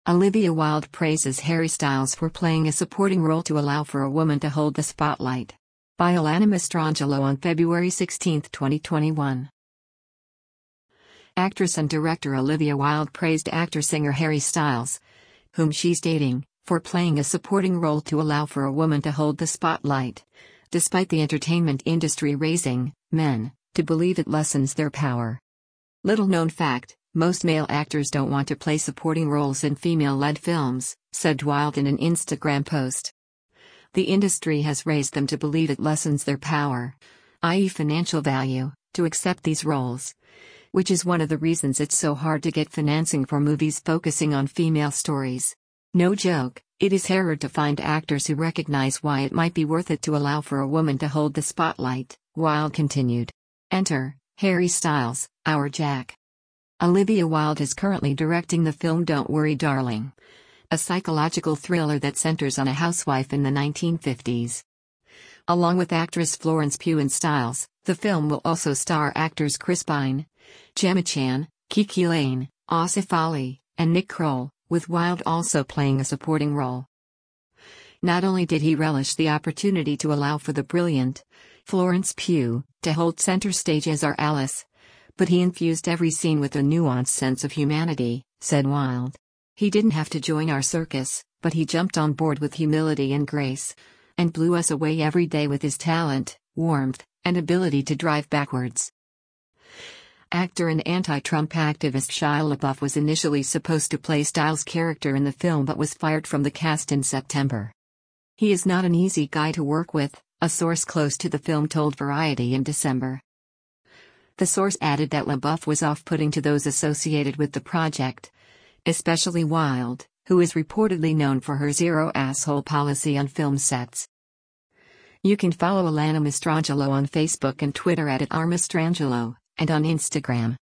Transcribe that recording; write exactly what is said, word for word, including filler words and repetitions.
Olivia Wilde praises Harry Styles for playing a supporting role to allow for a woman to hold the spotlight. By Alana Mastrangelo on February sixteenth, twenty twenty-one. Actress and director Olivia Wilde praised actor-singer Harry Styles, whom she's dating, for playing a supporting role to allow for a woman to hold the spotlight, despite the entertainment industry raising men to believe it lessens their power. Little known fact, most male actors don't want to play supporting roles in female-led films, said Wilde in an Instagram post. The industry has raised them to believe it lessens their power, that is financial value, to accept these roles. Which is one of the reasons it's so hard to get financing for movies focusing on female stories. No joke, it is harder to find actors who recognize why it might be worth it to allow for a woman to hold the spotlight, Wilde continued. Enter, Harry Styles, our Jack. Olivia Wilde is currently directing the film Don't Worry Darling, a psychological thriller that centers on a housewife in the nineteen fifties. Along with actress Florence Pugh and Styles, the film will also star actors Chris Pine, Gemma Chan, Kiki Layne, Asif Ali, and Nick Kroll, with Wilde also playing a supporting role. Not only did he relish the opportunity to allow for the brilliant Florence Pugh to hold center stage as our Alice, but he infused every scene with a nuanced sense of humanity, said Wilde. He didn't have to join our circus, but he jumped on board with humility and grace, and blew us away every day with his talent, warmth, and ability to drive backwards. Actor and anti-Trump activist Shia LaBeouf was initially supposed to play Styles' character in the film but was fired from the cast in September. He is not an easy guy to work with, a source close to the film told Variety in December. The source added that LaBeouf was off-putting to those associated with the project, especially Wilde, who is reportedly known for her zero-asshole policy on film sets. You can follow Alana Mastrangelo on Facebook and Twitter at, at r mastrangelo, and on Instagram.